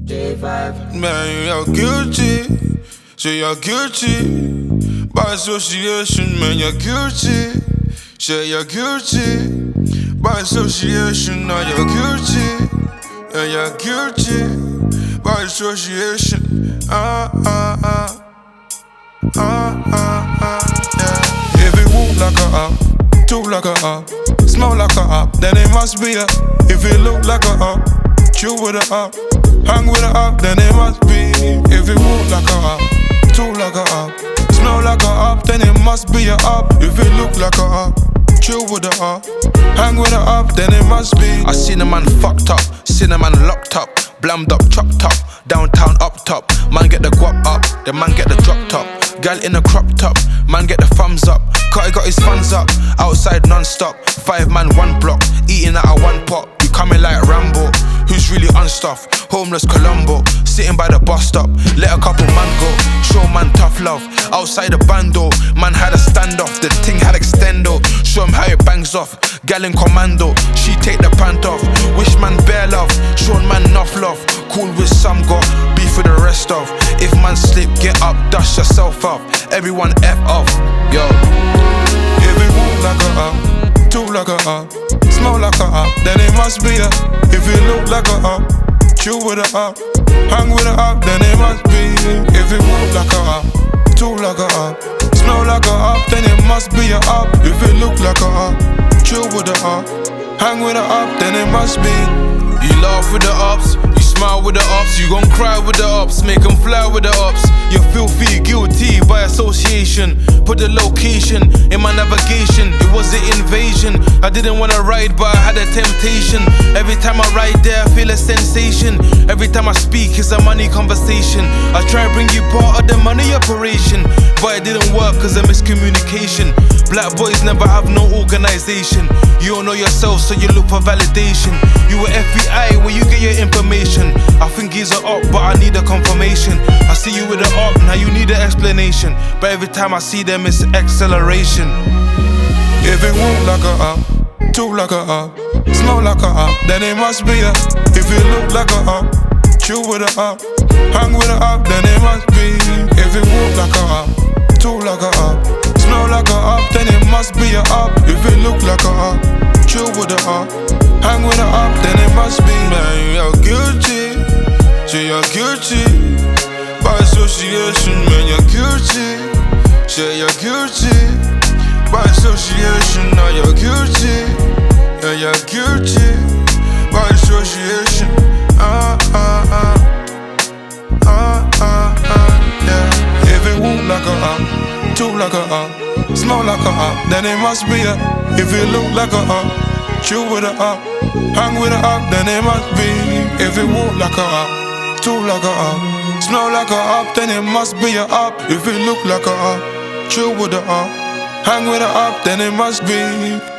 J5. Man, you're guilty. Say you're guilty. By association, man, you're guilty. Say you're guilty. By association, now you're guilty. Yeah, you're guilty. By association. Yeah. If it walk like a up, talk like a up, smell like a up, then it must be a. If it look like a up, chill with a up, hang with a up, then it must be. If it walk like a up, talk like a up, smell like a up, then it must be a up. If it look like a up, chill with a up, hang with a up, then it must be. I seen a man fucked up, seen a man locked up, blammed up, chopped up, downtown up top. Man get the guap up, the man get the drop top. Gal in a crop top, man get the thumbs up. Cutty got his funds up, outside non-stop. 5 man, 1 block, eating out of 1 pot. You coming like Rambo, who's really unstuffed? Homeless Colombo, sitting by the bus stop. Let a couple man go, show man tough love. Outside the bando, man had a standoff. The ting had extendo, show him how it bangs off. Gal in commando, she take the pant off. Wish man bare love, show man enough love. Cool with some, got beef with the rest of. If man slip, get up, dust yourself up. Everyone F off, yo. If it walk like a up, talk like a up, smell like a up, then it must be a. If it look like a up, chill with a up, hang with a up, then it must be. If it walk like a up, talk like a up, smell like a up, then it must be a up. If it look like a up, chill with a up, hang with a up, then it must be. You laugh with the ups, you smile with the ups, you gon' cry with the ups, make them fly with the ups. You're filthy, guilty by association. Put the location in my navigation. It was an invasion. I didn't wanna ride, but I had a temptation. Every time I ride there, I feel a sensation. Every time I speak, it's a money conversation. I try to bring you part of the money operation, but it didn't work cause of miscommunication. Black boys never have no organization. You don't know yourself, so you look for validation. You were FBI, where you get your information. I think he's a op, but I need a confirmation. I see you with an op, now you need an explanation. But every time I see them, it's acceleration. If it walk like a up, talk like a up, smell like a up, then it must be a. If it look like a up, chill with a up, hang with a up, then it must be. If it walk like a up, talk like a up, smell like a up, then it must be a up. If it look like a up, chill with a up, hang with a up, then it must be. Man, you're guilty, say you're guilty. By association, man, you're guilty. Say you're guilty. By association, now you're guilty. Yeah, you're guilty. By association. Yeah. If it walk like a up, talk like a up, smell like a up, then it must be a. If it look like a up, chill with a up, hang with a up, then it must be. If it walk like a up, talk like a up, smell like a up, then it must be a up. If it look like a up, chill with a up, hang with a up, then it must be.